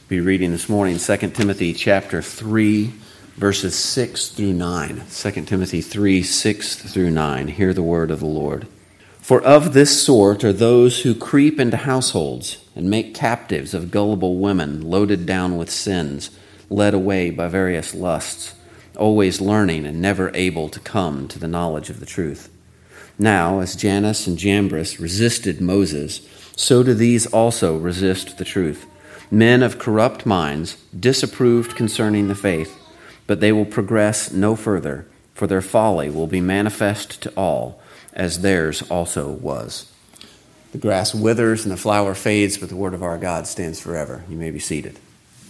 Be reading this morning 2 Timothy chapter 3, verses 6 through 9. 2 Timothy 3, 6 through 9. Hear the word of the Lord. For of this sort are those who creep into households and make captives of gullible women, loaded down with sins, led away by various lusts, always learning and never able to come to the knowledge of the truth. Now, as Jannes and Jambres resisted Moses, so do these also resist the truth. Men of corrupt minds, disapproved concerning the faith, but they will progress no further, for their folly will be manifest to all, as theirs also was. The grass withers and the flower fades, but the word of our God stands forever. You may be seated.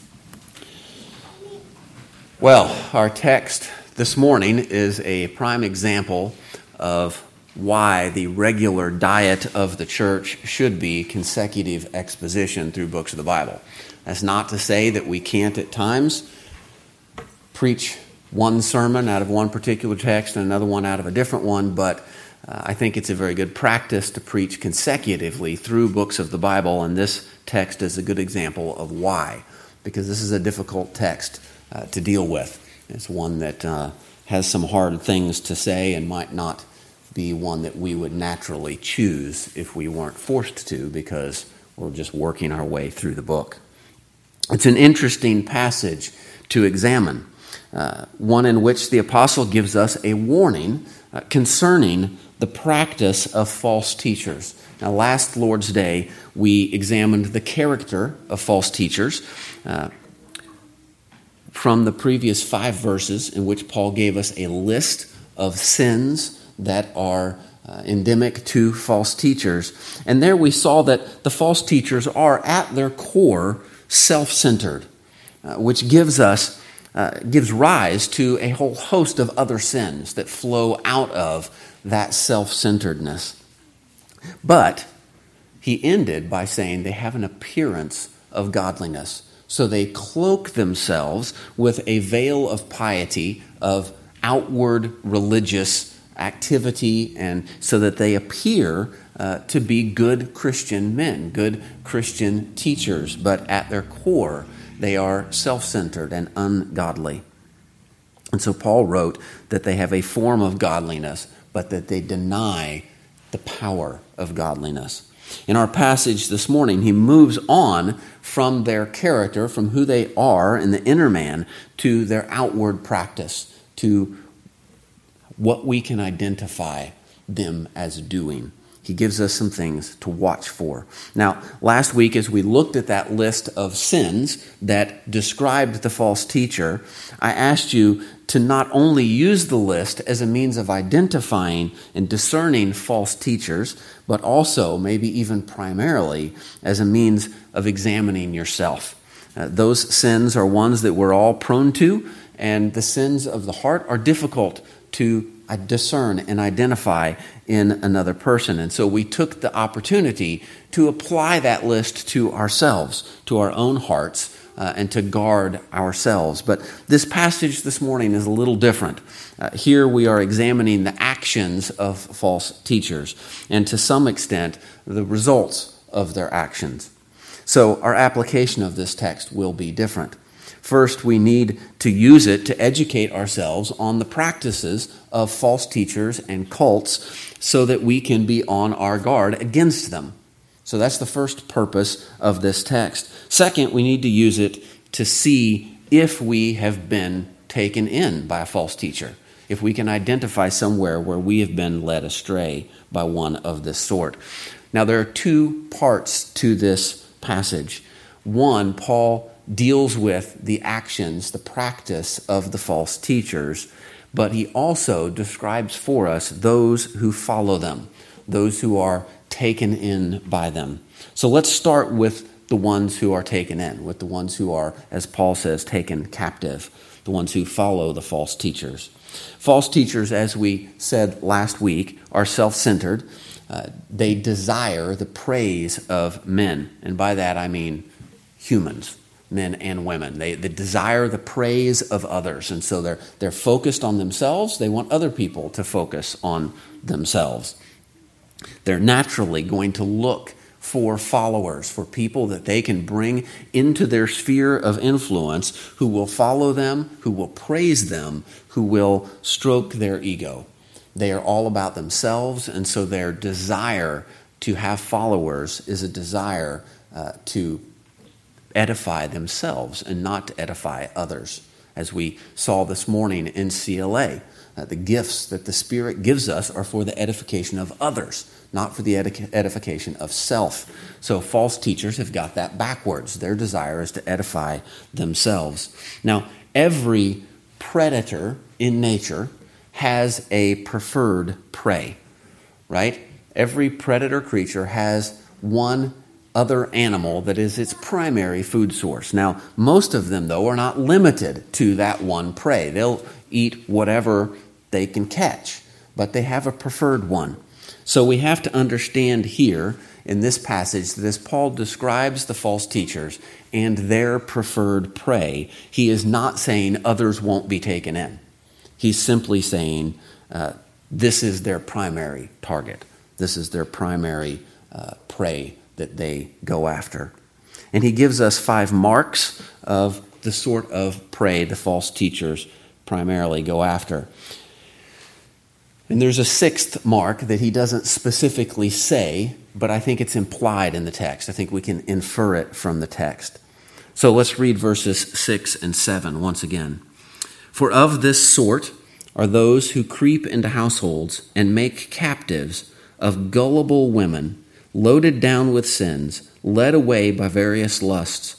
Well, our text this morning is a prime example of why the regular diet of the church should be consecutive exposition through books of the Bible. That's not to say that we can't at times preach one sermon out of one particular text and another one out of a different one, but I think it's a very good practice to preach consecutively through books of the Bible, and this text is a good example of why, because this is a difficult text to deal with. It's one that has some hard things to say and might not be one that we would naturally choose if we weren't forced to, because we're just working our way through the book. It's an interesting passage to examine, one in which the apostle gives us a warning concerning the practice of false teachers. Now, last Lord's Day, we examined the character of false teachers from the previous 5 verses in which Paul gave us a list of sins that are endemic to false teachers. And there we saw that the false teachers are at their core self-centered, which gives rise to a whole host of other sins that flow out of that self-centeredness. But he ended by saying they have an appearance of godliness. So they cloak themselves with a veil of piety, of outward religious activity, and so that they appear to be good Christian men, good Christian teachers, but at their core they are self-centered and ungodly. And so Paul wrote that they have a form of godliness, but that they deny the power of godliness. In our passage this morning, he moves on from their character, from who they are in the inner man, to their outward practice, to what we can identify them as doing. He gives us some things to watch for. Now, last week as we looked at that list of sins that described the false teacher, I asked you to not only use the list as a means of identifying and discerning false teachers, but also, maybe even primarily, as a means of examining yourself. Those sins are ones that we're all prone to, and the sins of the heart are difficult to discern and identify in another person. And so we took the opportunity to apply that list to ourselves, to our own hearts, and to guard ourselves. But this passage this morning is a little different. Here we are examining the actions of false teachers, and to some extent, the results of their actions. So our application of this text will be different. First, we need to use it to educate ourselves on the practices of false teachers and cults so that we can be on our guard against them. So that's the first purpose of this text. Second, we need to use it to see if we have been taken in by a false teacher, if we can identify somewhere where we have been led astray by one of this sort. Now, there are 2 parts to this passage. One, Paul deals with the actions, the practice of the false teachers, but he also describes for us those who follow them, those who are taken in by them. So let's start with the ones who are taken in, with the ones who are, as Paul says, taken captive, the ones who follow the false teachers. False teachers, as we said last week, are self-centered. They desire the praise of men, and by that I mean humans. Men and women. They desire the praise of others, and so they're focused on themselves. They want other people to focus on themselves. They're naturally going to look for followers, for people that they can bring into their sphere of influence who will follow them, who will praise them, who will stroke their ego. They are all about themselves, and so their desire to have followers is a desire to edify themselves and not to edify others. As we saw this morning in CLA, the gifts that the Spirit gives us are for the edification of others, not for the edification of self. So false teachers have got that backwards. Their desire is to edify themselves. Now, every predator in nature has a preferred prey, right? Every predator creature has one other animal that is its primary food source. Now, most of them, though, are not limited to that one prey. They'll eat whatever they can catch, but they have a preferred one. So we have to understand here in this passage that as Paul describes the false teachers and their preferred prey, he is not saying others won't be taken in. He's simply saying this is their primary target. This is their primary prey that they go after. And he gives us 5 marks of the sort of prey the false teachers primarily go after. And there's a 6th mark that he doesn't specifically say, but I think it's implied in the text. I think we can infer it from the text. So let's read verses 6 and 7 once again. For of this sort are those who creep into households and make captives of gullible women, loaded down with sins, led away by various lusts,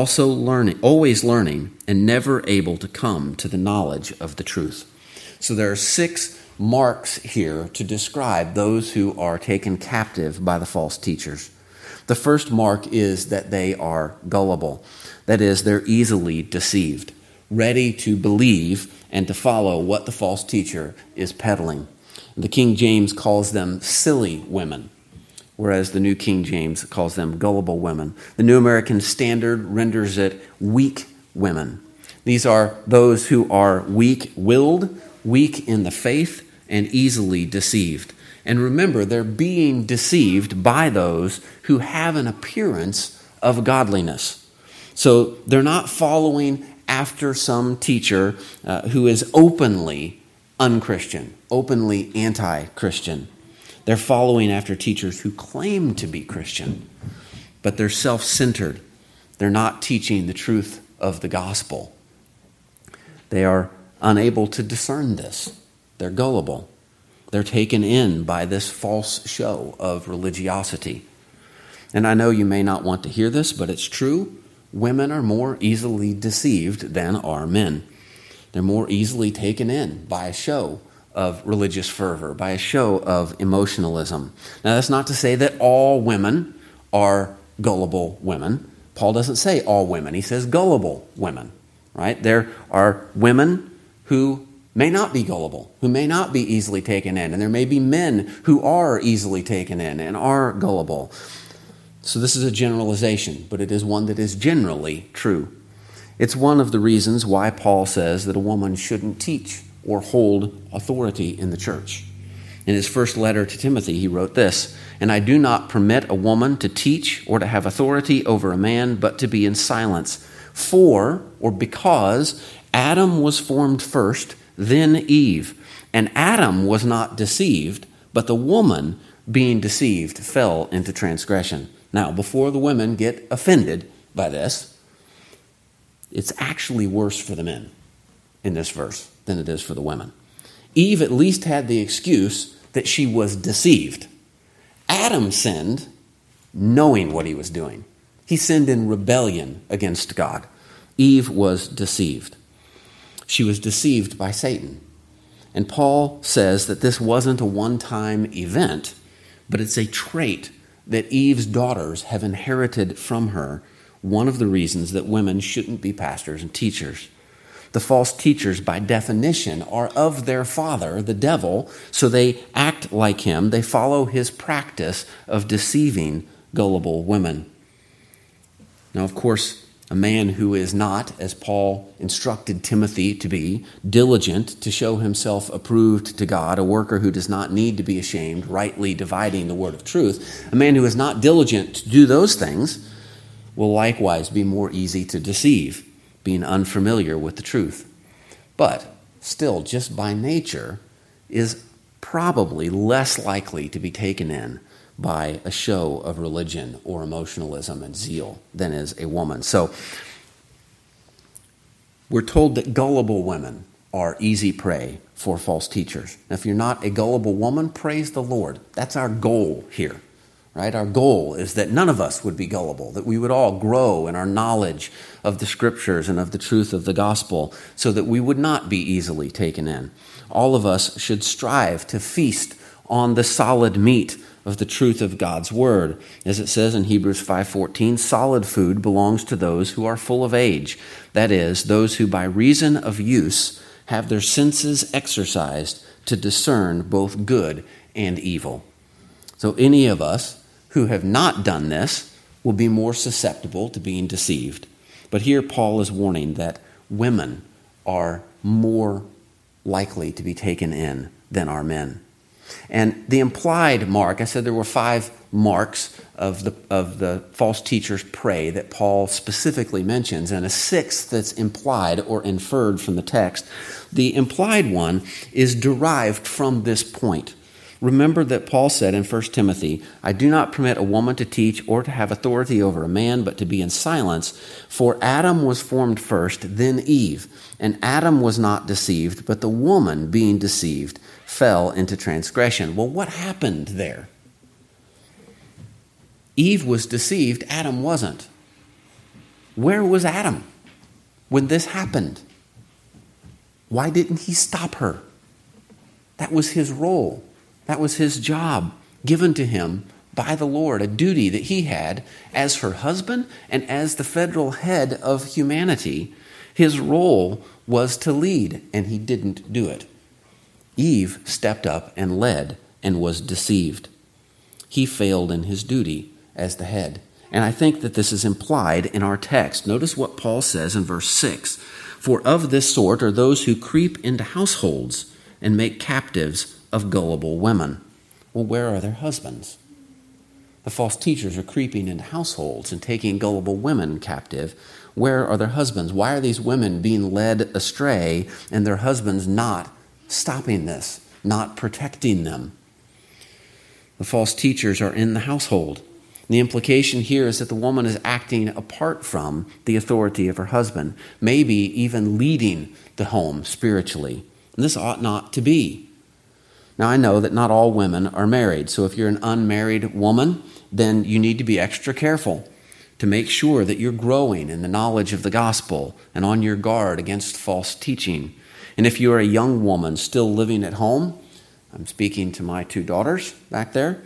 always learning, and never able to come to the knowledge of the truth. So there are 6 marks here to describe those who are taken captive by the false teachers. The first mark is that they are gullible. That is, they're easily deceived, ready to believe and to follow what the false teacher is peddling. The King James calls them silly women, whereas the New King James calls them gullible women. The New American Standard renders it weak women. These are those who are weak-willed, weak in the faith, and easily deceived. And remember, they're being deceived by those who have an appearance of godliness. So they're not following after some teacher who is openly unchristian, openly anti-Christian. They're following after teachers who claim to be Christian, but they're self-centered. They're not teaching the truth of the gospel. They are unable to discern this. They're gullible. They're taken in by this false show of religiosity. And I know you may not want to hear this, but it's true. Women are more easily deceived than are men. They're more easily taken in by a show of religious fervor, by a show of emotionalism. Now, that's not to say that all women are gullible women. Paul doesn't say all women. He says gullible women, right? There are women who may not be gullible, who may not be easily taken in, and there may be men who are easily taken in and are gullible. So this is a generalization, but it is one that is generally true. It's one of the reasons why Paul says that a woman shouldn't teach or hold authority in the church. In his first letter to Timothy, he wrote this, "And I do not permit a woman to teach or to have authority over a man, but to be in silence. For, or because, Adam was formed first, then Eve. And Adam was not deceived, but the woman, being deceived, fell into transgression." Now, before the women get offended by this, it's actually worse for the men in this verse than it is for the women. Eve at least had the excuse that she was deceived. Adam sinned knowing what he was doing. He sinned in rebellion against God. Eve was deceived. She was deceived by Satan. And Paul says that this wasn't a one-time event, but it's a trait that Eve's daughters have inherited from her, one of the reasons that women shouldn't be pastors and teachers. The false teachers, by definition, are of their father, the devil, so they act like him. They follow his practice of deceiving gullible women. Now, of course, A man who is not, as Paul instructed Timothy to be, diligent to show himself approved to God, a worker who does not need to be ashamed, rightly dividing the word of truth. A man who is not diligent to do those things will likewise be more easy to deceive, being unfamiliar with the truth. But still, just by nature, is probably less likely to be taken in by a show of religion or emotionalism and zeal than is a woman. So we're told that gullible women are easy prey for false teachers. Now, if you're not a gullible woman, praise the Lord. That's our goal here, right? Our goal is that none of us would be gullible, that we would all grow in our knowledge of the Scriptures and of the truth of the gospel so that we would not be easily taken in. All of us should strive to feast on the solid meat of the truth of God's word. As it says in Hebrews 5:14, solid food belongs to those who are full of age, that is, those who by reason of use have their senses exercised to discern both good and evil. So any of us who have not done this will be more susceptible to being deceived. But here Paul is warning that women are more likely to be taken in than are men. And the implied mark, I said there were 5 marks of the false teacher's prey that Paul specifically mentions, and a 6th that's implied or inferred from the text. The implied one is derived from this point. Remember that Paul said in 1 Timothy, I do not permit a woman to teach or to have authority over a man, but to be in silence. For Adam was formed first, then Eve. And Adam was not deceived, but the woman, being deceived, fell into transgression. Well, what happened there? Eve was deceived, Adam wasn't. Where was Adam when this happened? Why didn't he stop her? That was his role. That was his job given to him by the Lord, a duty that he had as her husband and as the federal head of humanity. His role was to lead, and he didn't do it. Eve stepped up and led and was deceived. He failed in his duty as the head. And I think that this is implied in our text. Notice what Paul says in verse 6. For of this sort are those who creep into households and make captives of gullible women. Well, where are their husbands? The false teachers are creeping into households and taking gullible women captive. Where are their husbands? Why are these women being led astray and their husbands not stopping this, not protecting them? The false teachers are in the household. The implication here is that the woman is acting apart from the authority of her husband, maybe even leading the home spiritually. And this ought not to be. Now, I know that not all women are married, so if you're an unmarried woman, then you need to be extra careful to make sure that you're growing in the knowledge of the gospel and on your guard against false teaching. And if you're a young woman still living at home, I'm speaking to my 2 daughters back there,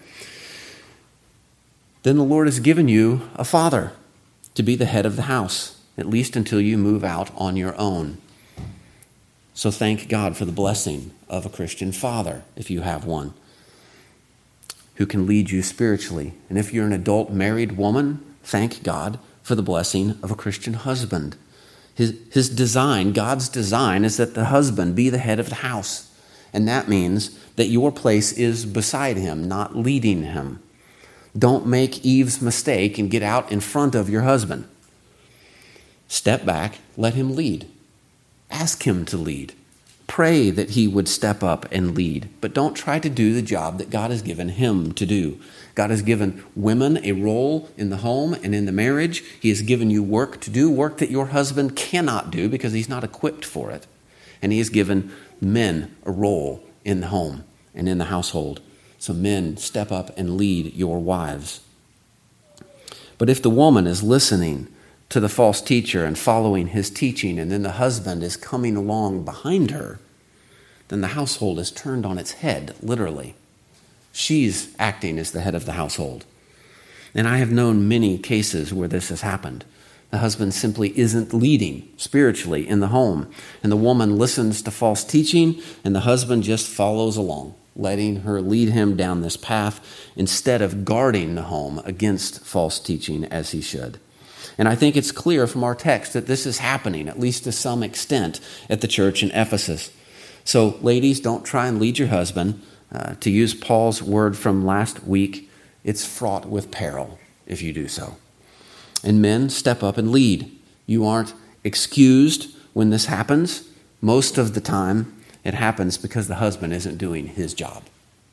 then the Lord has given you a father to be the head of the house, at least until you move out on your own. So thank God for the blessing of a Christian father, if you have one, who can lead you spiritually. And if you're an adult married woman, thank God for the blessing of a Christian husband. His design, God's design, is that the husband be the head of the house. And that means that your place is beside him, not leading him. Don't make Eve's mistake and get out in front of your husband. Step back, let him lead. Ask him to lead. Pray that he would step up and lead. But don't try to do the job that God has given him to do. God has given women a role in the home and in the marriage. He has given you work to do, work that your husband cannot do because he's not equipped for it. And he has given men a role in the home and in the household. So men, step up and lead your wives. But if the woman is listening to the false teacher and following his teaching, and then the husband is coming along behind her, then the household is turned on its head, literally. She's acting as the head of the household. And I have known many cases where this has happened. The husband simply isn't leading spiritually in the home, and the woman listens to false teaching, and the husband just follows along, letting her lead him down this path instead of guarding the home against false teaching as he should. And I think it's clear from our text that this is happening, at least to some extent, at the church in Ephesus. So, ladies, don't try and lead your husband. To use Paul's word from last week, it's fraught with peril if you do so. And men, step up and lead. You aren't excused when this happens. Most of the time, it happens because the husband isn't doing his job.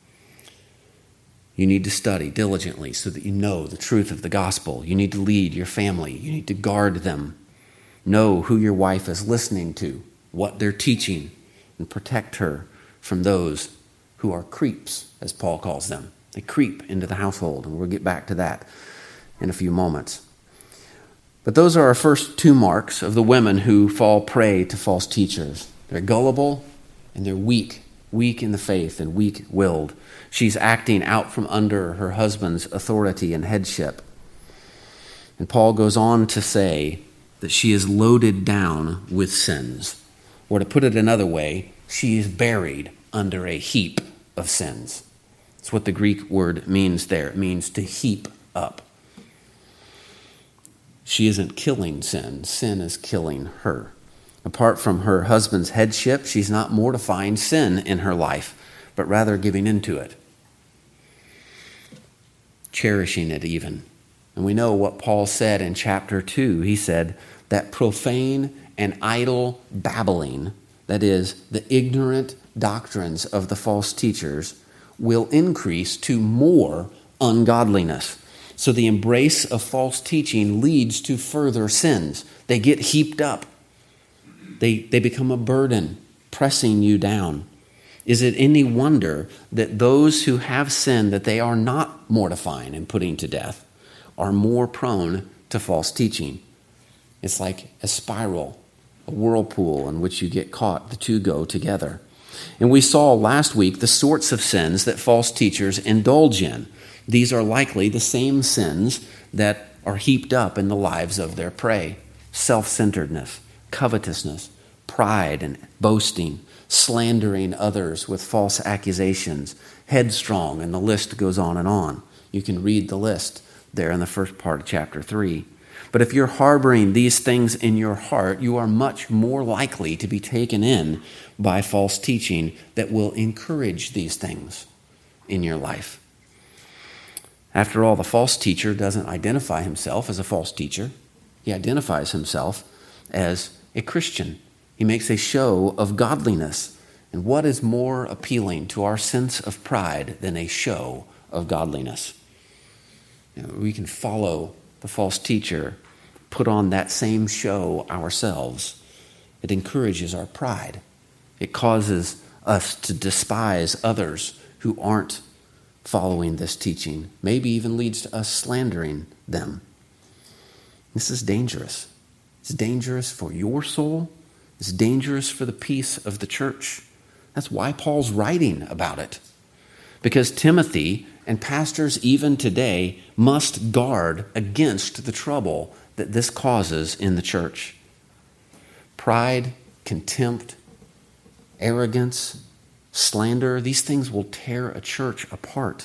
You need to study diligently so that you know the truth of the gospel. You need to lead your family. You need to guard them. Know who your wife is listening to, what they're teaching, and protect her from those who are creeps, as Paul calls them. They creep into the household, and we'll get back to that in a few moments. But those are our first two marks of the women who fall prey to false teachers. They're gullible and they're weak in the faith and weak-willed. She's acting out from under her husband's authority and headship. And Paul goes on to say that she is loaded down with sins. Or to put it another way, she is buried under a heap of sins. That's what the Greek word means there. It means to heap up. She isn't killing sin. Sin is killing her. Apart from her husband's headship, she's not mortifying sin in her life, but rather giving into it, cherishing it even. And we know what Paul said in chapter 2. He said that profane and idle babbling, that is, the ignorant doctrines of the false teachers, will increase to more ungodliness. So the embrace of false teaching leads to further sins. They get heaped up. They become a burden, pressing you down. Is it any wonder that those who have sin that they are not mortifying and putting to death are more prone to false teaching? It's like a spiral, a whirlpool in which you get caught. The two go together. And we saw last week the sorts of sins that false teachers indulge in. These are likely the same sins that are heaped up in the lives of their prey. Self-centeredness, covetousness, pride and boasting, slandering others with false accusations, headstrong, and the list goes on and on. You can read the list there in the first part of chapter 3. But if you're harboring these things in your heart, you are much more likely to be taken in by false teaching that will encourage these things in your life. After all, the false teacher doesn't identify himself as a false teacher. He identifies himself as a Christian. He makes a show of godliness. And what is more appealing to our sense of pride than a show of godliness? We can follow the false teacher, put on that same show ourselves. It encourages our pride. It causes us to despise others who aren't following this teaching. Maybe even leads to us slandering them. This is dangerous. It's dangerous for your soul. It's dangerous for the peace of the church. That's why Paul's writing about it. Because Timothy and pastors even today must guard against the trouble that this causes in the church. Pride, contempt, arrogance, slander, these things will tear a church apart.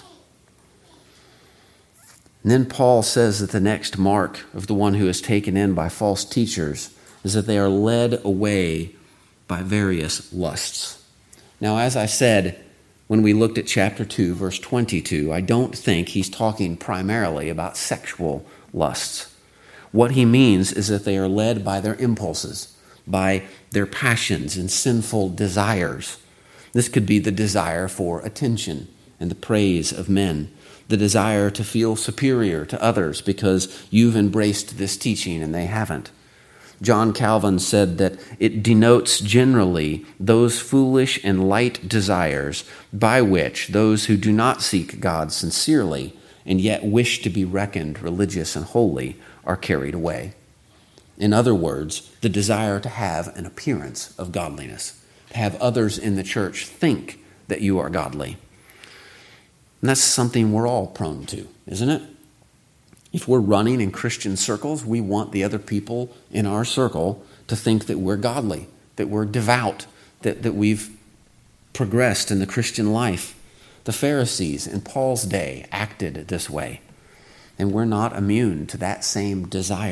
And then Paul says that the next mark of the one who is taken in by false teachers is that they are led away by various lusts. Now, as I said, when we looked at chapter 2, verse 22, I don't think he's talking primarily about sexual lusts. What he means is that they are led by their impulses, by their passions and sinful desires. This could be the desire for attention and the praise of men, the desire to feel superior to others because you've embraced this teaching and they haven't. John Calvin said that it denotes generally those foolish and light desires by which those who do not seek God sincerely and yet wish to be reckoned religious and holy are carried away. In other words, the desire to have an appearance of godliness, to have others in the church think that you are godly. And that's something we're all prone to, isn't it? If we're running in Christian circles, we want the other people in our circle to think that we're godly, that we're devout, that we've progressed in the Christian life. The Pharisees in Paul's day acted this way. And we're not immune to that same desire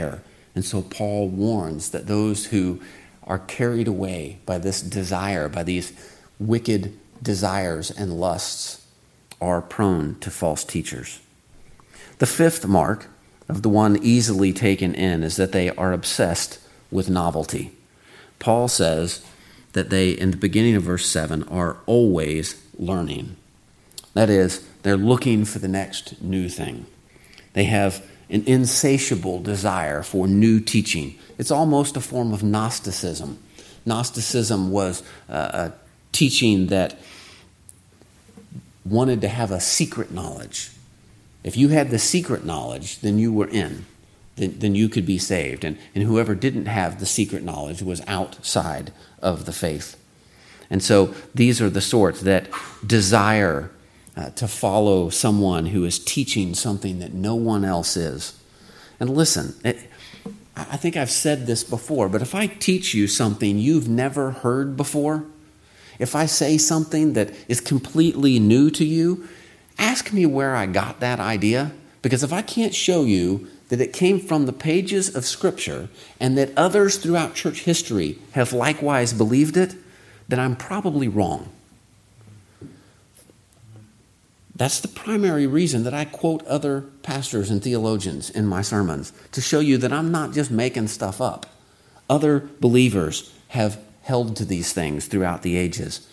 And so Paul warns that those who are carried away by this desire, by these wicked desires and lusts, are prone to false teachers. The fifth mark of the one easily taken in is that they are obsessed with novelty. Paul says that they, in the beginning of verse 7, are always learning. That is, they're looking for the next new thing. They have an insatiable desire for new teaching. It's almost a form of Gnosticism. Gnosticism was a teaching that wanted to have a secret knowledge. If you had the secret knowledge, then you were in. Then you could be saved. And whoever didn't have the secret knowledge was outside of the faith. And so these are the sorts that desire to follow someone who is teaching something that no one else is. And listen, I think I've said this before, but if I teach you something you've never heard before, if I say something that is completely new to you, ask me where I got that idea. Because if I can't show you that it came from the pages of Scripture and that others throughout church history have likewise believed it, then I'm probably wrong. That's the primary reason that I quote other pastors and theologians in my sermons, to show you that I'm not just making stuff up. Other believers have held to these things throughout the ages.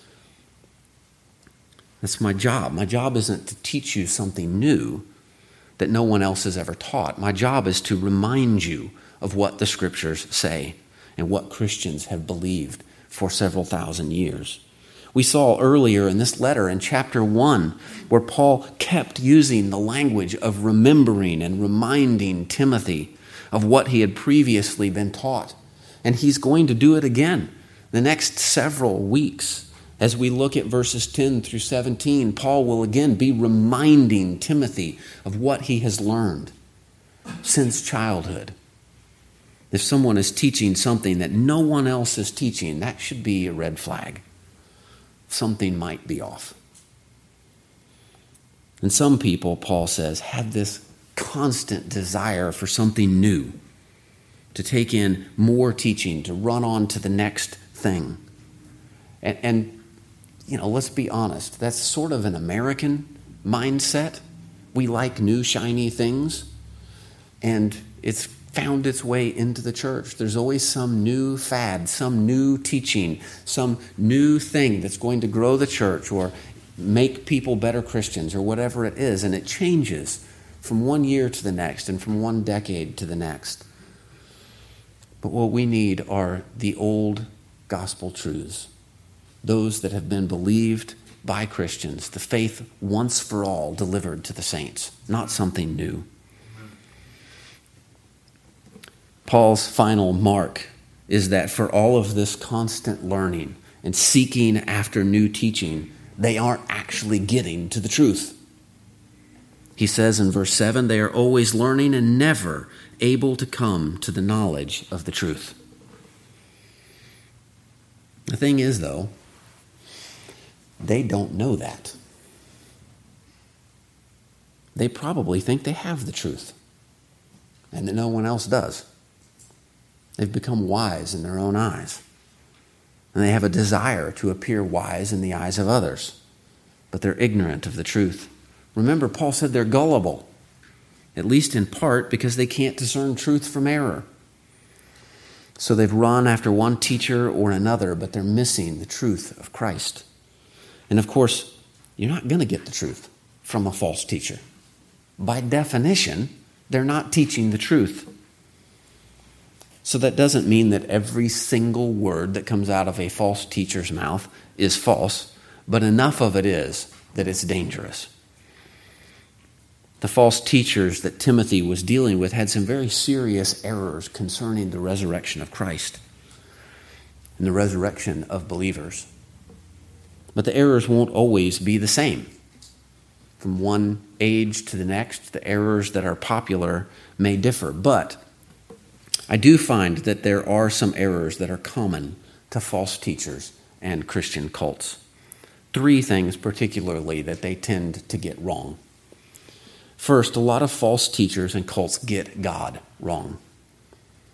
That's my job. My job isn't to teach you something new that no one else has ever taught. My job is to remind you of what the Scriptures say and what Christians have believed for several thousand years. We saw earlier in this letter in chapter 1 where Paul kept using the language of remembering and reminding Timothy of what he had previously been taught. And he's going to do it again the next several weeks. As we look at verses 10 through 17, Paul will again be reminding Timothy of what he has learned since childhood. If someone is teaching something that no one else is teaching, that should be a red flag. Something might be off. And some people, Paul says, have this constant desire for something new, to take in more teaching, to run on to the next thing. And let's be honest, that's sort of an American mindset. We like new, shiny things, and it's found its way into the church. There's always some new fad, some new teaching, some new thing that's going to grow the church or make people better Christians or whatever it is, and it changes from one year to the next and from one decade to the next. But what we need are the old gospel truths, those that have been believed by Christians, the faith once for all delivered to the saints, not something new. Paul's final mark is that for all of this constant learning and seeking after new teaching, they aren't actually getting to the truth. He says in verse 7, they are always learning and never able to come to the knowledge of the truth. The thing is, though, they don't know that. They probably think they have the truth and that no one else does. They've become wise in their own eyes. And they have a desire to appear wise in the eyes of others. But they're ignorant of the truth. Remember, Paul said they're gullible, at least in part because they can't discern truth from error. So they've run after one teacher or another, but they're missing the truth of Christ. And of course, you're not going to get the truth from a false teacher. By definition, they're not teaching the truth. So that doesn't mean that every single word that comes out of a false teacher's mouth is false, but enough of it is that it's dangerous. The false teachers that Timothy was dealing with had some very serious errors concerning the resurrection of Christ and the resurrection of believers. But the errors won't always be the same. From one age to the next, the errors that are popular may differ, but I do find that there are some errors that are common to false teachers and Christian cults. 3 things particularly that they tend to get wrong. First, a lot of false teachers and cults get God wrong.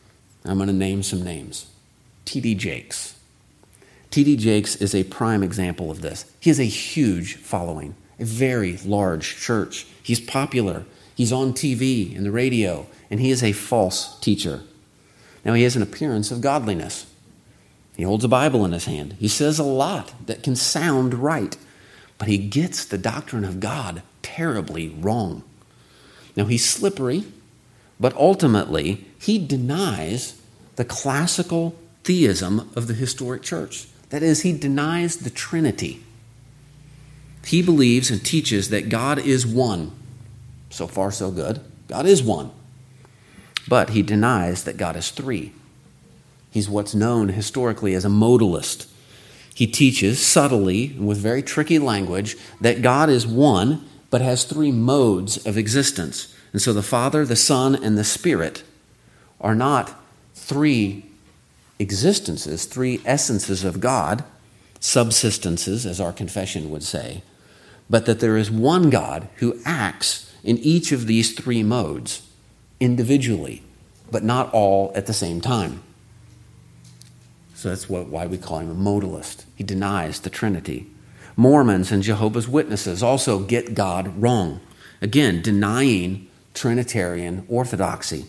I'm going to name some names. T.D. Jakes. T.D. Jakes is a prime example of this. He has a huge following, a very large church. He's popular. He's on TV and the radio, and he is a false teacher. Now, he has an appearance of godliness. He holds a Bible in his hand. He says a lot that can sound right, but he gets the doctrine of God terribly wrong. Now, he's slippery, but ultimately, he denies the classical theism of the historic church. That is, he denies the Trinity. He believes and teaches that God is one. So far, so good. God is one. But he denies that God is three. He's what's known historically as a modalist. He teaches subtly and with very tricky language that God is one, but has three modes of existence. And so the Father, the Son, and the Spirit are not three existences, three essences of God, subsistences, as our confession would say, but that there is one God who acts in each of these three modes individually, but not all at the same time. So that's why we call him a modalist. He denies the Trinity. Mormons and Jehovah's Witnesses also get God wrong. Again, denying Trinitarian orthodoxy.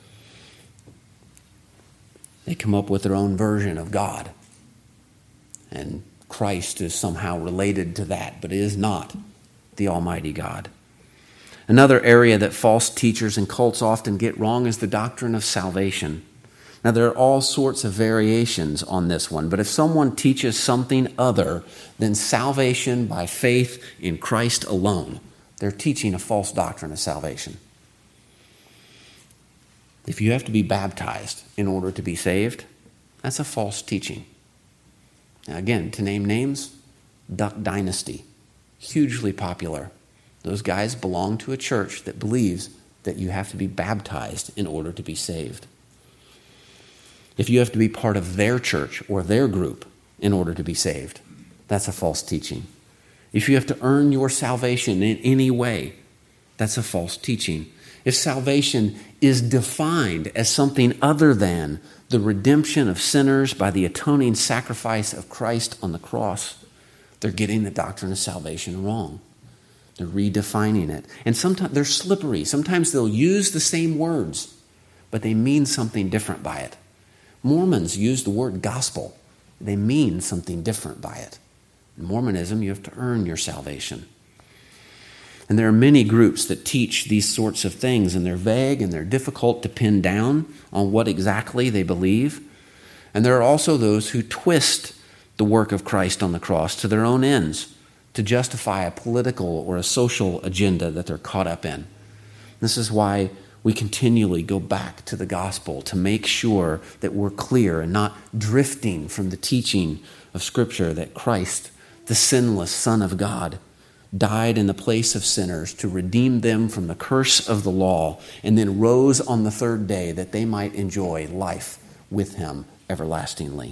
They come up with their own version of God. And Christ is somehow related to that, but it is not the Almighty God. Another area that false teachers and cults often get wrong is the doctrine of salvation. Now, there are all sorts of variations on this one, but if someone teaches something other than salvation by faith in Christ alone, they're teaching a false doctrine of salvation. If you have to be baptized in order to be saved, that's a false teaching. Now, again, to name names, Duck Dynasty, hugely popular. Those guys belong to a church that believes that you have to be baptized in order to be saved. If you have to be part of their church or their group in order to be saved, that's a false teaching. If you have to earn your salvation in any way, that's a false teaching. If salvation is defined as something other than the redemption of sinners by the atoning sacrifice of Christ on the cross, they're getting the doctrine of salvation wrong. They're redefining it. And sometimes they're slippery. Sometimes they'll use the same words, but they mean something different by it. Mormons use the word gospel. They mean something different by it. In Mormonism, you have to earn your salvation. And there are many groups that teach these sorts of things, and they're vague and they're difficult to pin down on what exactly they believe. And there are also those who twist the work of Christ on the cross to their own ends, to justify a political or a social agenda that they're caught up in. This is why we continually go back to the gospel to make sure that we're clear and not drifting from the teaching of Scripture that Christ, the sinless Son of God, died in the place of sinners to redeem them from the curse of the law, and then rose on the third day that they might enjoy life with him everlastingly.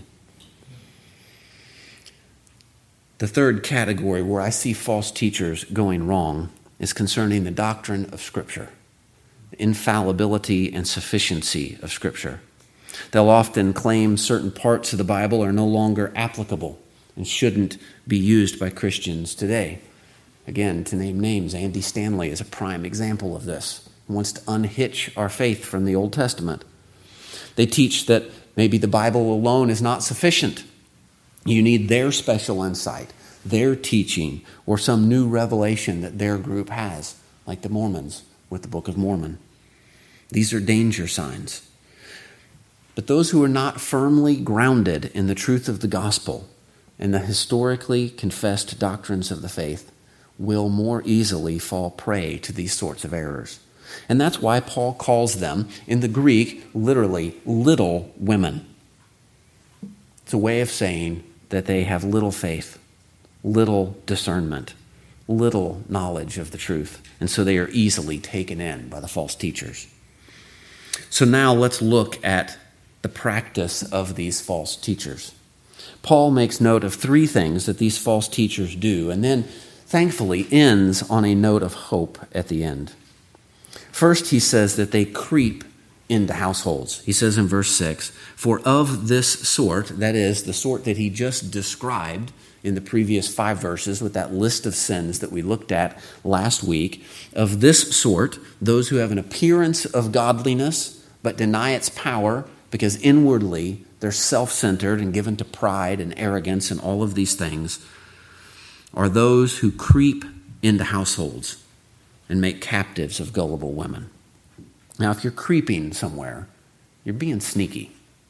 The third category where I see false teachers going wrong is concerning the doctrine of Scripture, the infallibility and sufficiency of Scripture. They'll often claim certain parts of the Bible are no longer applicable and shouldn't be used by Christians today. Again, to name names, Andy Stanley is a prime example of this. He wants to unhitch our faith from the Old Testament. They teach that maybe the Bible alone is not sufficient. You need their special insight, their teaching, or some new revelation that their group has, like the Mormons with the Book of Mormon. These are danger signs. But those who are not firmly grounded in the truth of the gospel and the historically confessed doctrines of the faith will more easily fall prey to these sorts of errors. And that's why Paul calls them, in the Greek, literally, little women. It's a way of saying that they have little faith, little discernment, little knowledge of the truth, and so they are easily taken in by the false teachers. So now let's look at the practice of these false teachers. Paul makes note of three things that these false teachers do, and then thankfully ends on a note of hope at the end. First, he says that they creep into households. He says in verse 6, "For of this sort," that is, the sort that he just described in the previous 5 verses with that list of sins that we looked at last week, "of this sort, those who have an appearance of godliness but deny its power because inwardly they're self-centered and given to pride and arrogance and all of these things, are those who creep into households and make captives of gullible women." Now, if you're creeping somewhere, you're being sneaky.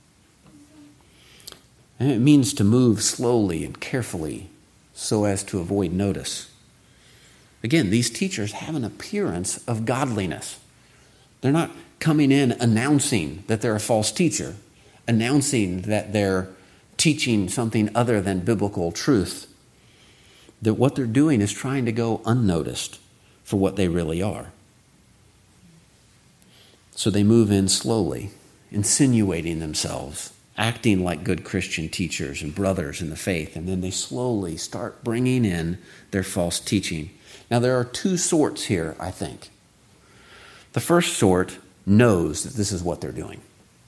And it means to move slowly and carefully so as to avoid notice. Again, these teachers have an appearance of godliness. They're not coming in announcing that they're a false teacher, announcing that they're teaching something other than biblical truth. That what they're doing is trying to go unnoticed for what they really are. So they move in slowly, insinuating themselves, acting like good Christian teachers and brothers in the faith, and then they slowly start bringing in their false teaching. Now, there are 2 sorts here, I think. The first sort knows that this is what they're doing.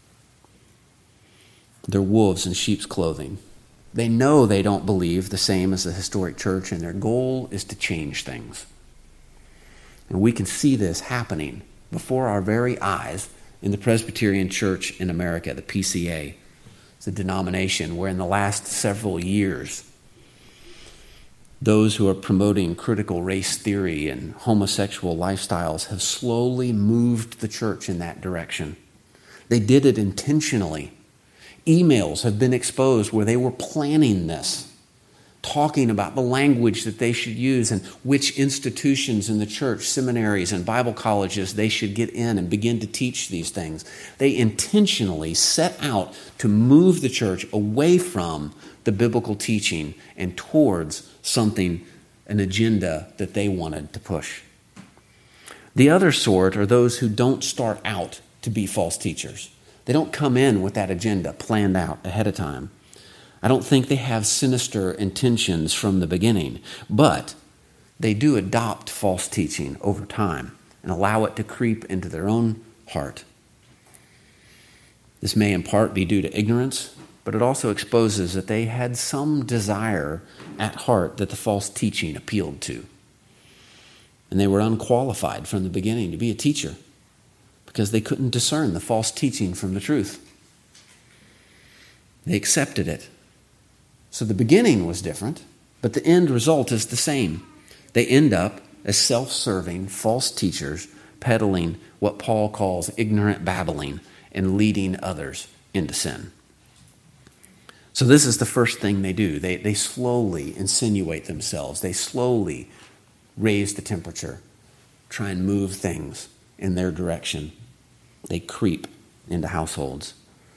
They're wolves in sheep's clothing. They know they don't believe the same as the historic church, and their goal is to change things. And we can see this happening before our very eyes in the Presbyterian Church in America, the PCA. It's a denomination where in the last several years, those who are promoting critical race theory and homosexual lifestyles have slowly moved the church in that direction. They did it intentionally. Emails have been exposed where they were planning this, talking about the language that they should use and which institutions in the church, seminaries and Bible colleges they should get in and begin to teach these things. They intentionally set out to move the church away from the biblical teaching and towards something, an agenda that they wanted to push. The other sort are those who don't start out to be false teachers. They don't come in with that agenda planned out ahead of time. I don't think they have sinister intentions from the beginning, but they do adopt false teaching over time and allow it to creep into their own heart. This may in part be due to ignorance, but it also exposes that they had some desire at heart that the false teaching appealed to. And they were unqualified from the beginning to be a teacher because they couldn't discern the false teaching from the truth. They accepted it. So the beginning was different, but the end result is the same. They end up as self-serving false teachers peddling what Paul calls ignorant babbling and leading others into sin. So this is the first thing they do. They slowly insinuate themselves. They slowly raise the temperature, try and move things in their direction. They creep into households.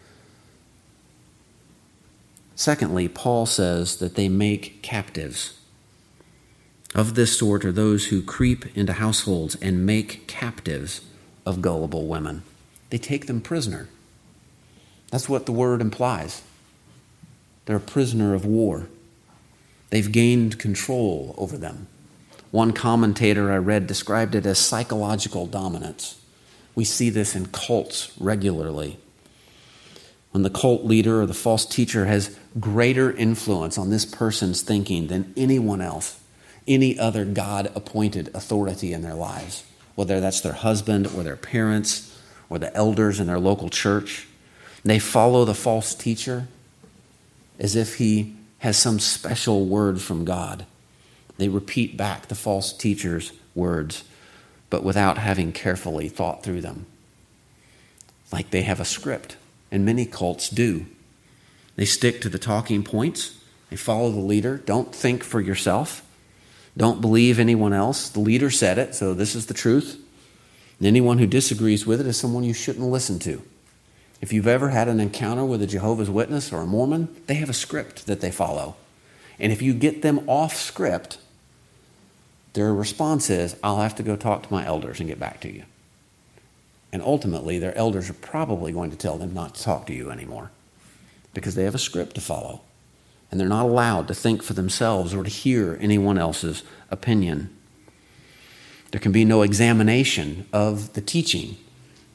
Secondly, Paul says that they make captives. Of this sort are those who creep into households and make captives of gullible women. They take them prisoner. That's what the word implies. They're a prisoner of war. They've gained control over them. One commentator I read described it as psychological dominance. We see this in cults regularly. When the cult leader or the false teacher has greater influence on this person's thinking than anyone else, any other God-appointed authority in their lives, whether that's their husband or their parents or the elders in their local church, they follow the false teacher as if he has some special word from God. They repeat back the false teacher's words, but without having carefully thought through them. Like they have a script, and many cults do. They stick to the talking points. They follow the leader. Don't think for yourself. Don't believe anyone else. The leader said it, so this is the truth. And anyone who disagrees with it is someone you shouldn't listen to. If you've ever had an encounter with a Jehovah's Witness or a Mormon, they have a script that they follow. And if you get them off script, their response is, I'll have to go talk to my elders and get back to you. And ultimately, their elders are probably going to tell them not to talk to you anymore because they have a script to follow. And they're not allowed to think for themselves or to hear anyone else's opinion. There can be no examination of the teaching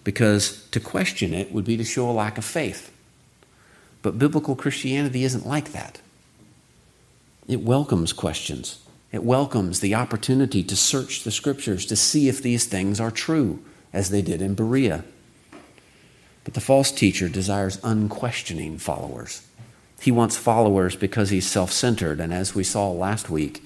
because to question it would be to show a lack of faith. But biblical Christianity isn't like that. It welcomes questions. It welcomes the opportunity to search the Scriptures to see if these things are true, as they did in Berea. But the false teacher desires unquestioning followers. He wants followers because he's self-centered, and as we saw last week,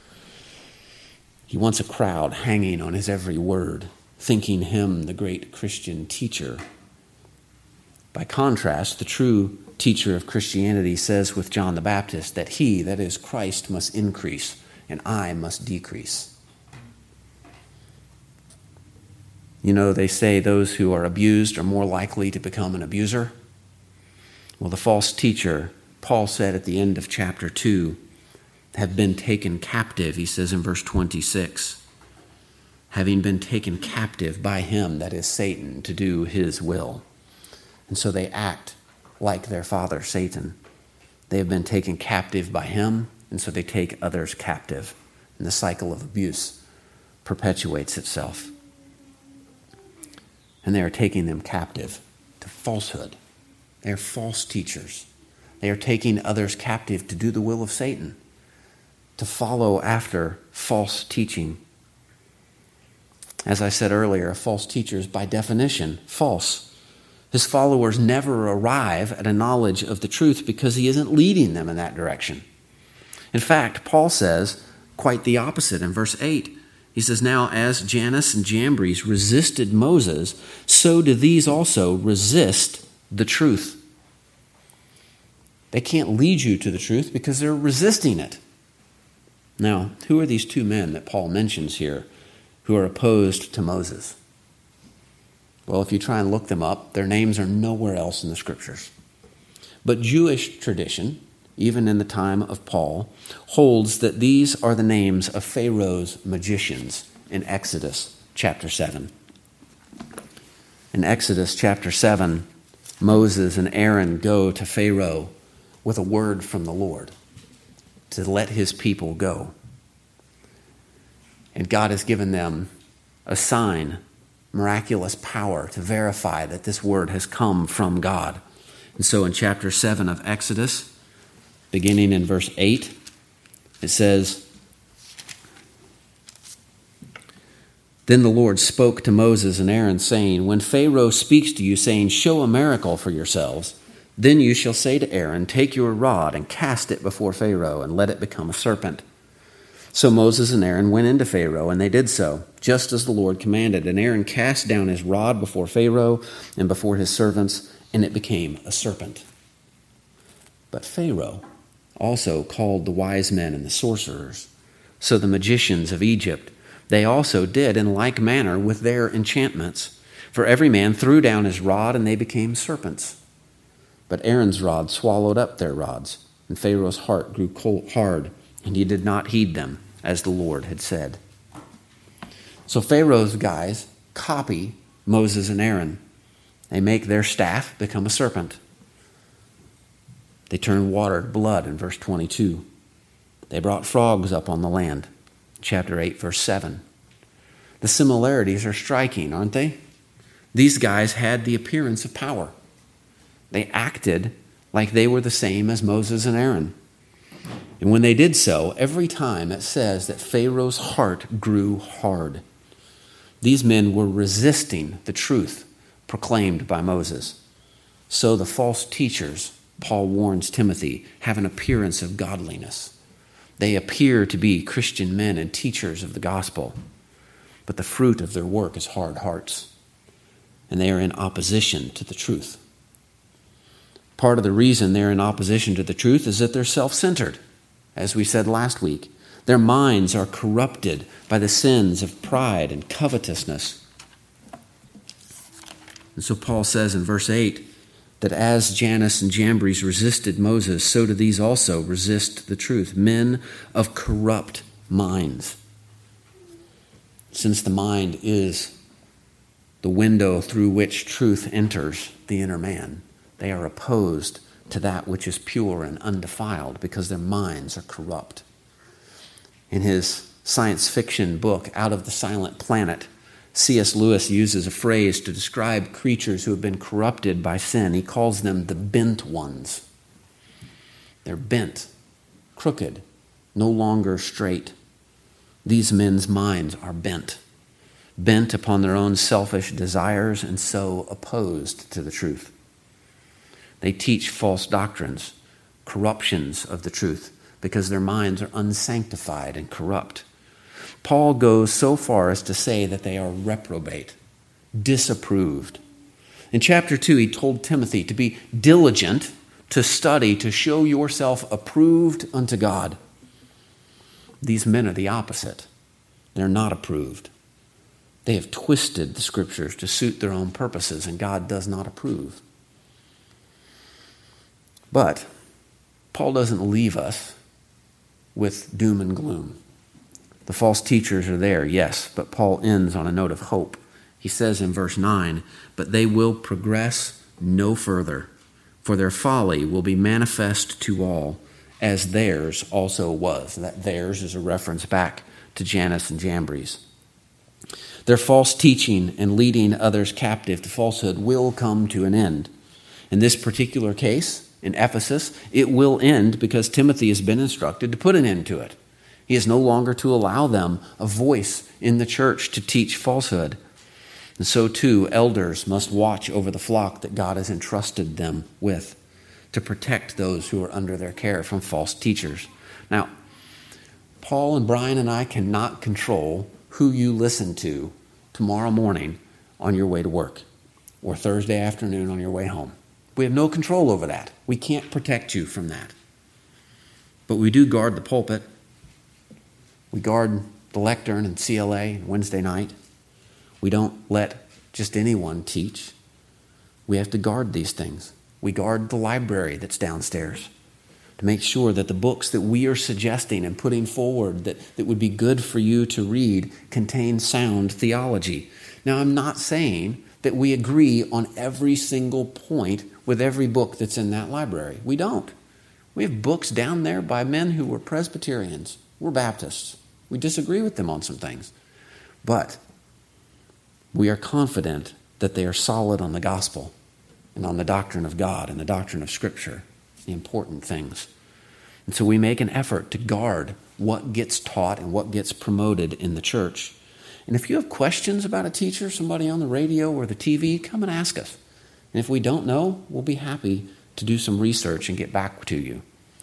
he wants a crowd hanging on his every word, thinking him the great Christian teacher. By contrast, the true teacher of Christianity says with John the Baptist that he, that is Christ, must increase and I must decrease. You know, they say those who are abused are more likely to become an abuser. Well, the false teacher, Paul said at the end of chapter 2, have been taken captive, he says in verse 26, having been taken captive by him, that is Satan, to do his will. And so they act like their father, Satan. They have been taken captive by him, and so they take others captive. And the cycle of abuse perpetuates itself. And they are taking them captive to falsehood. They are false teachers. They are taking others captive to do the will of Satan, to follow after false teaching. As I said earlier, a false teacher is by definition false. His followers never arrive at a knowledge of the truth because he isn't leading them in that direction. In fact, Paul says quite the opposite in verse 8. He says, now as Jannes and Jambres resisted Moses, so do these also resist the truth. They can't lead you to the truth because they're resisting it. Now, who are these two men that Paul mentions here who are opposed to Moses? Well, if you try and look them up, their names are nowhere else in the Scriptures. But Jewish tradition, even in the time of Paul, holds that these are the names of Pharaoh's magicians in Exodus chapter 7. In Exodus chapter 7, Moses and Aaron go to Pharaoh with a word from the Lord to let his people go. And God has given them a sign, miraculous power to verify that this word has come from God. And so in chapter 7 of Exodus, beginning in verse 8, it says, then the Lord spoke to Moses and Aaron, saying, when Pharaoh speaks to you, saying, show a miracle for yourselves, then you shall say to Aaron, take your rod and cast it before Pharaoh, and let it become a serpent. So Moses and Aaron went into Pharaoh, and they did so, just as the Lord commanded. And Aaron cast down his rod before Pharaoh and before his servants, and it became a serpent. But Pharaoh also called the wise men and the sorcerers, so the magicians of Egypt, they also did in like manner with their enchantments. For every man threw down his rod, and they became serpents. But Aaron's rod swallowed up their rods, and Pharaoh's heart grew hard, and he did not heed them, as the Lord had said. So Pharaoh's guys copy Moses and Aaron. They make their staff become a serpent. They turned water to blood in verse 22. They brought frogs up on the land, chapter 8, verse 7. The similarities are striking, aren't they? These guys had the appearance of power. They acted like they were the same as Moses and Aaron. And when they did so, every time it says that Pharaoh's heart grew hard. These men were resisting the truth proclaimed by Moses. So the false teachers, Paul warns Timothy, have an appearance of godliness. They appear to be Christian men and teachers of the gospel, but the fruit of their work is hard hearts, and they are in opposition to the truth. Part of the reason they're in opposition to the truth is that they're self-centered. As we said last week, their minds are corrupted by the sins of pride and covetousness. And so Paul says in verse 8 that as Jannes and Jambres resisted Moses, so do these also resist the truth, men of corrupt minds. Since the mind is the window through which truth enters the inner man, they are opposed to that which is pure and undefiled because their minds are corrupt. In his science fiction book, Out of the Silent Planet, C.S. Lewis uses a phrase to describe creatures who have been corrupted by sin. He calls them the bent ones. They're bent, crooked, no longer straight. These men's minds are bent upon their own selfish desires and so opposed to the truth. They teach false doctrines, corruptions of the truth, because their minds are unsanctified and corrupt. Paul goes so far as to say that they are reprobate, disapproved. In chapter 2, he told Timothy to be diligent, to study, to show yourself approved unto God. These men are the opposite. They're not approved. They have twisted the Scriptures to suit their own purposes, and God does not approve. But Paul doesn't leave us with doom and gloom. The false teachers are there, yes, but Paul ends on a note of hope. He says in verse 9, "But they will progress no further, for their folly will be manifest to all, as theirs also was." That theirs is a reference back to Jannes and Jambres. Their false teaching and leading others captive to falsehood will come to an end. In this particular case, in Ephesus, it will end because Timothy has been instructed to put an end to it. He is no longer to allow them a voice in the church to teach falsehood. And so too, elders must watch over the flock that God has entrusted them with to protect those who are under their care from false teachers. Now, Paul and Brian and I cannot control who you listen to tomorrow morning on your way to work or Thursday afternoon on your way home. We have no control over that. We can't protect you from that. But we do guard the pulpit. We guard the lectern and CLA Wednesday night. We don't let just anyone teach. We have to guard these things. We guard the library that's downstairs to make sure that the books that we are suggesting and putting forward that would be good for you to read contain sound theology. Now, I'm not saying that we agree on every single point with every book that's in that library. We don't. We have books down there by men who were Presbyterians. We're Baptists. We disagree with them on some things. But we are confident that they are solid on the gospel and on the doctrine of God and the doctrine of Scripture, the important things. And so we make an effort to guard what gets taught and what gets promoted in the church. And if you have questions about a teacher, somebody on the radio or the TV, come and ask us. And if we don't know, we'll be happy to do some research and get back to you.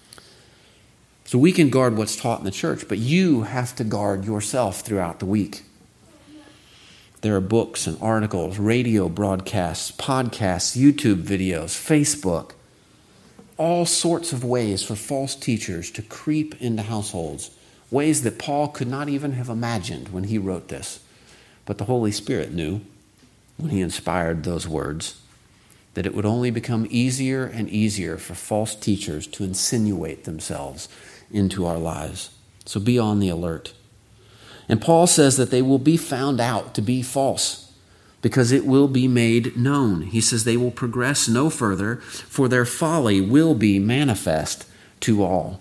So we can guard what's taught in the church, but you have to guard yourself throughout the week. There are books and articles, radio broadcasts, podcasts, YouTube videos, Facebook, all sorts of ways for false teachers to creep into households, ways that Paul could not even have imagined when he wrote this. But the Holy Spirit knew when he inspired those words that it would only become easier and easier for false teachers to insinuate themselves into our lives. So be on the alert. And Paul says that they will be found out to be false because it will be made known. He says they will progress no further, for their folly will be manifest to all.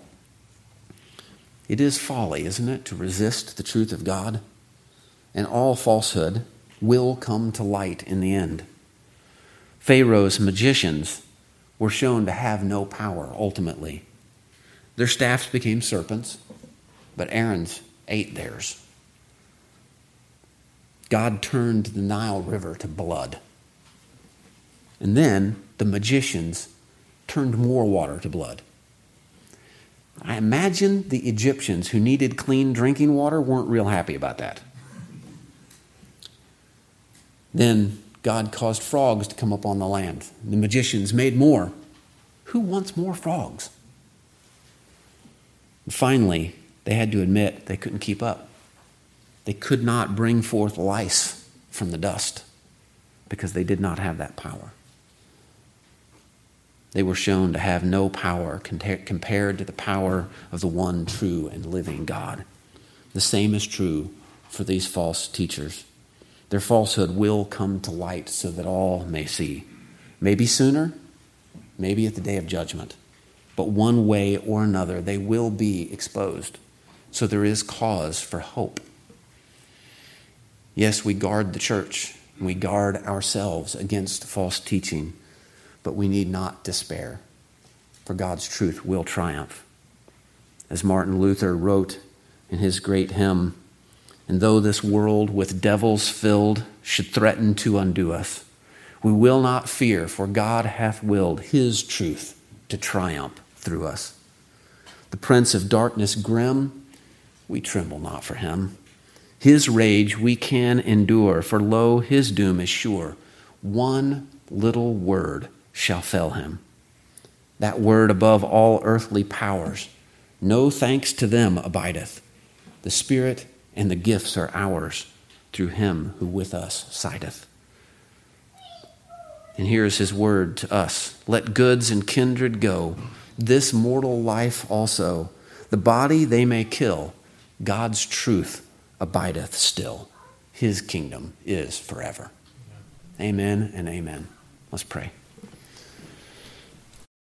It is folly, isn't it, to resist the truth of God? And all falsehood will come to light in the end. Pharaoh's magicians were shown to have no power ultimately. Their staffs became serpents, but Aaron's ate theirs. God turned the Nile River to blood. And then the magicians turned more water to blood. I imagine the Egyptians who needed clean drinking water weren't real happy about that. Then God caused frogs to come up on the land. The magicians made more. Who wants more frogs? And finally, they had to admit they couldn't keep up. They could not bring forth lice from the dust because they did not have that power. They were shown to have no power compared to the power of the one true and living God. The same is true for these false teachers. Their falsehood will come to light so that all may see. Maybe sooner, maybe at the day of judgment. But one way or another, they will be exposed. So there is cause for hope. Yes, we guard the church, and we guard ourselves against false teaching, but we need not despair, for God's truth will triumph. As Martin Luther wrote in his great hymn, "And though this world with devils filled should threaten to undo us, we will not fear, for God hath willed his truth to triumph through us. The prince of darkness grim, we tremble not for him. His rage we can endure, for lo, his doom is sure. One little word shall fell him. That word above all earthly powers, no thanks to them abideth. The Spirit and the gifts are ours through him who with us sideth." And here is his word to us: "Let goods and kindred go, this mortal life also. The body they may kill, God's truth abideth still. His kingdom is forever." Amen and amen. Let's pray.